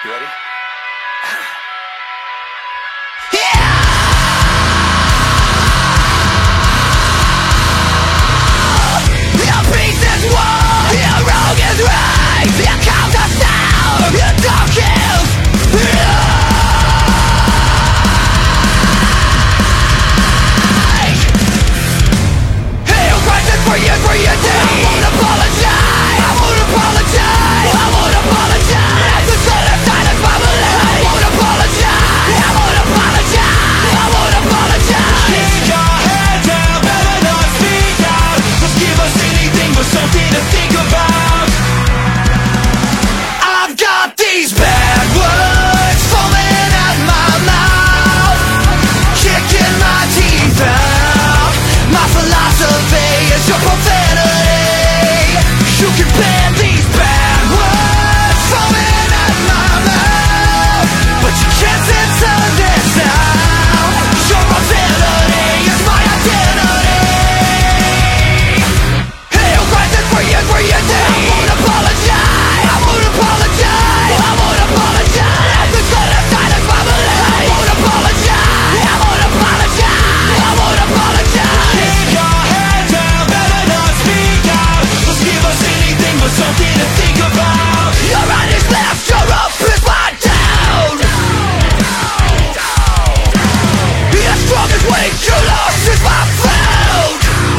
You ready? Your peace is war, your wrong is right, your count us down, your dog kills. Hail crisis for your day. I won't apologize, I won't apologize, I won't apologize. The sun of silence my belief. I won't apologize, I won't apologize, I won't apologize. Keep your head down, better not speak out. Just give us anything but something to think about. I've got these bad words foaming at my mouth, kicking my teeth out. My philosophy is your profanity. You can ban these bad words foaming at my mouth, but you can't censor this sound. Your profanity is my identity. Hail crisis for your day. I won't apologize, I won't apologize, I won't apologize. The sun of silence my belief. I won't apologize, I won't apologize, I won't apologize. Keep your head down, better not speak out. Just give us anything but something to think about. Your right is left, your up is my down. Your strong is weak, your loss is my found.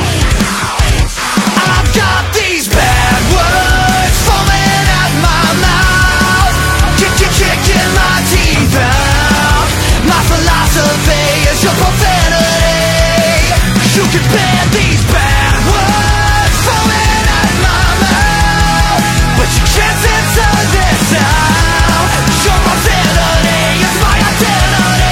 I've got these bad words foaming at my mouth, kicking my teeth out. My philosophy is your profanity. You can ban these bad words foaming at my mouth, but you can't censor this sound. Your profanity is my identity.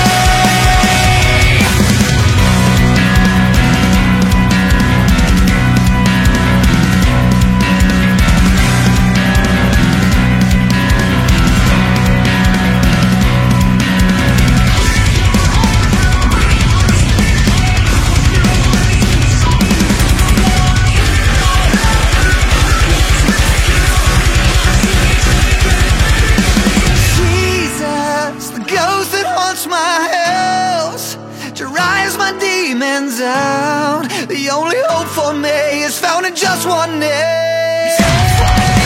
Jesus, the ghost that haunts my house, drives my demons out. The only hope for me is found in just one name.